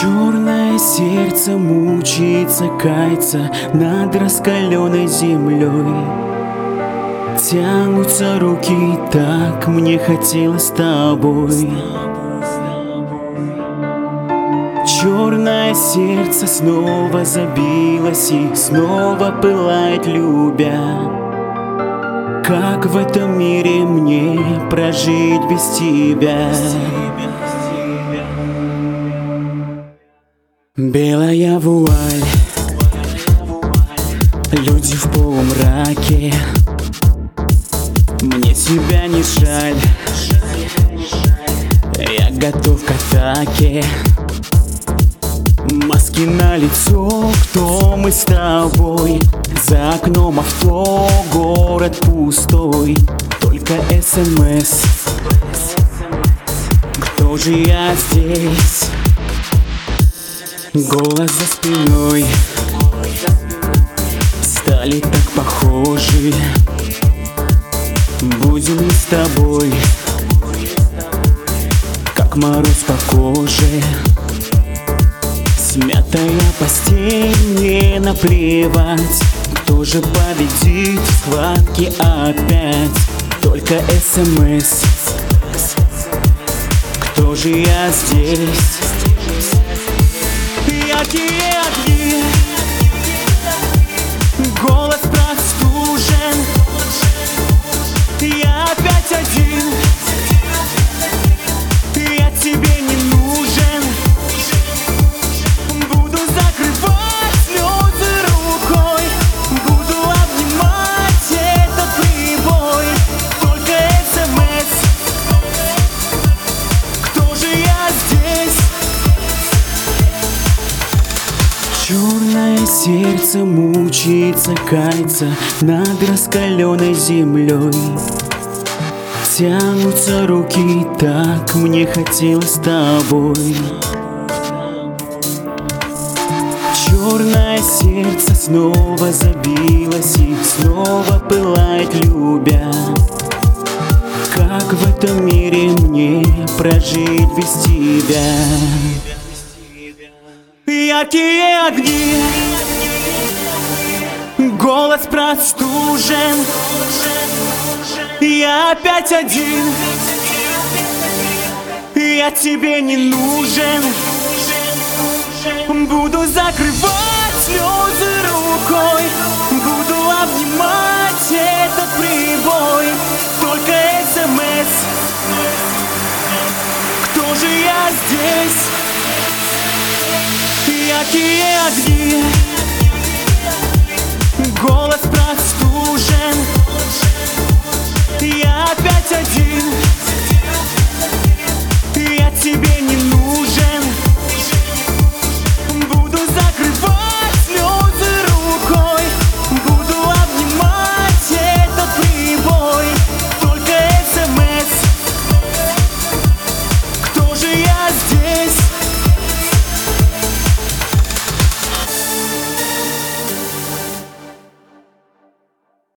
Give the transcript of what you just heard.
Черное сердце мучается, кается над раскаленной землей. Тянутся руки, так мне хотелось с тобой. Черное сердце снова забилось и снова пылает, любя. Как в этом мире мне прожить без тебя? Белая вуаль, люди в полумраке. Мне тебя не жаль, я готов к атаке. Маски на лицо, кто мы с тобой? За окном авто, город пустой, только СМС. Кто же я здесь? Голос за спиной, стали так похожи. Будем мы с тобой, как мороз по коже. Смятая постель, мне наплевать, кто же победит в схватке опять. Только СМС. Кто же я здесь? Яркие огни, голос простужен. Я опять один, я тебе не нужен. Буду закрывать слезы рукой, буду обнимать этот прибой. Только СМС. Кто же я здесь? Черное сердце мучается, кается над раскаленной землей. Тянутся руки, так мне хотелось с тобой. Черное сердце снова забилось и снова пылает, любя. Как в этом мире мне прожить без тебя? Яркие огни, голос простужен. Я опять один, я тебе не нужен. Буду закрывать слезы рукой, буду обнимать этот прибой. Только СМС. Кто же я здесь? Яркие огни, голос простужен. Я опять один.